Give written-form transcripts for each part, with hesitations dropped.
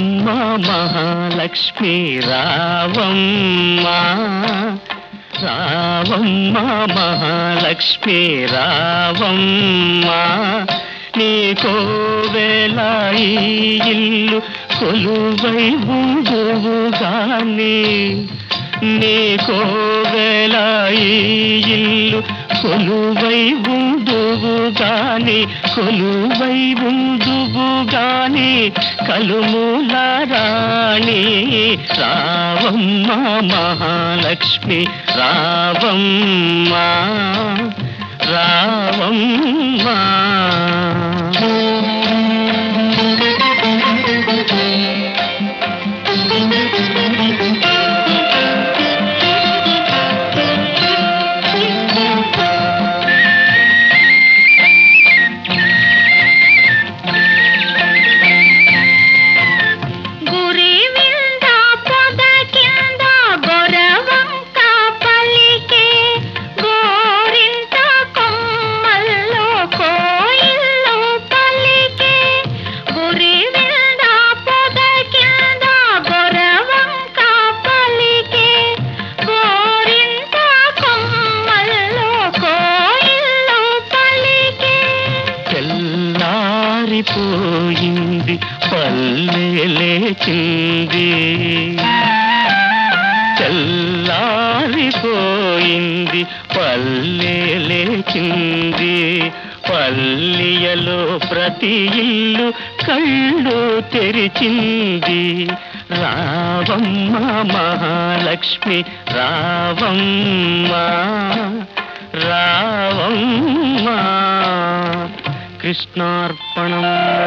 రావమ్మ మహాలక్ష్మి రావమ్మ, రావమ్మ మహాలక్ష్మి రావమ్మ, నీకోవేళ ఈ ఇల్లు కొలువై ఉందువుగాని, నీకోవేళ ఈ ఇల్లు కొలువై ఉందువుగాని, కొలువై ఉందువుగాని కలుమూల రాణి రావమ్మ మహాలక్ష్మి రావమ్మ, రావమ్మ. పోయింది పల్లె లేచింది, చల్లారిపోయింది పల్లె లేచింది, పల్లెయలో ప్రతి ఇల్లు కళ్ళు తెరిచింది. రావమ్మ మహాలక్ష్మి రావమ్మ, రావమ్మ. కృష్ణార్పణం.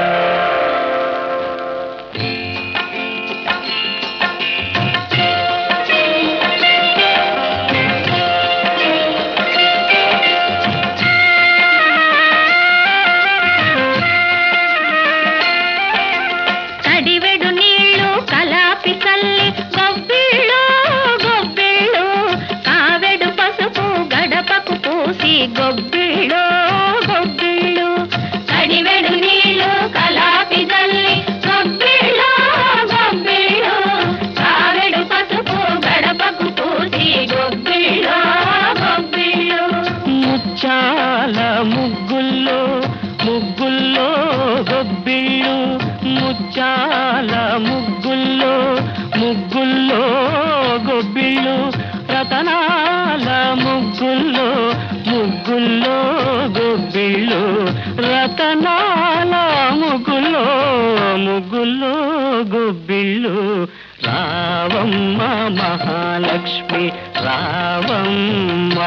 కడివెడు నీళ్ళు కలాపి చల్లి గొబ్బిళ్ళు గొబ్బిళ్ళు, కావెడు పసుపు గడపకు పూసి గొబ్బిళ్ళు గొబ్బిళ్ళు, కడివెడు నీళ్ళు కలాపి చల్లి గొబ్బిళ్ళు గొబ్బిళ్ళు, కావెడు పసుపు గడపకు పూసి గొబ్బిళ్ళు గొబ్బిళ్ళు. ముచ్చాల ముగ్గుల్లో ముగ్గుల్లో గొబ్బిళ్ళు, ముచ్చాల ముగ్గుల్లో ముగ్గుల్లో గొబ్బిళ్ళు, రతనాల ముగ్గుల్లో ముగ్గుల్లో గొబ్బిళ్ళు, రతనాల ముగ్గుల్లో ముగ్గుల్లో గొబ్బిళ్ళు. రావమ్మ మహాలక్ష్మి రావమ్మ,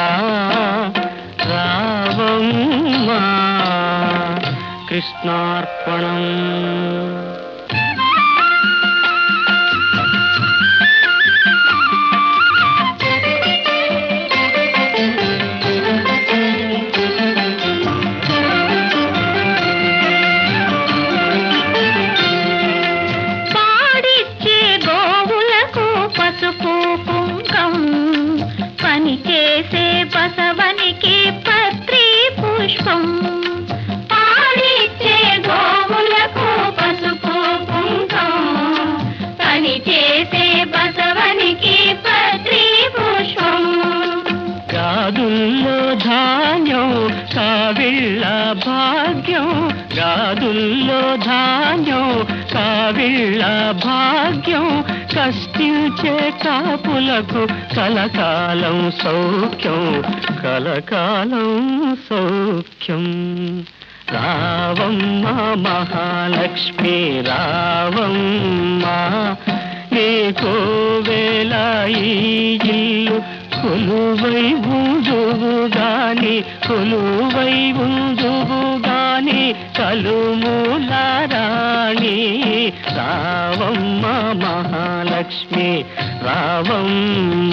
రావమ్మ. కృష్ణార్పణం. పని చేసే బసవనికి పత్రి పుష్పం, పాడిచ్చే గోవులకు పసుపు కుంకం, పని చేసే బసవనికి పత్రి పుష్పం. గాదుల్లో ధాన్యం కావిళ్ళ భాగ్యం, గాదుల్లో ధాన్యం కావిళ్ళ భాగ్యం, కష్టించే కాపులకు కలకాలం సౌఖ్యం, కలకాలం సౌఖ్యం. రావమ్మ మహాలక్ష్మి రావమ్మ, నీకోవేళ ఈ ఇల్లు కొలువై ఉందువుగాని, కొలువై ఉందువుగాని కలుమూల రాణి రావమ్మ మహాలక్ష్మి రావమ్మ,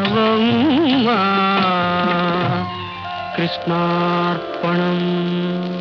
రావమ్మ. కృష్ణార్పణం.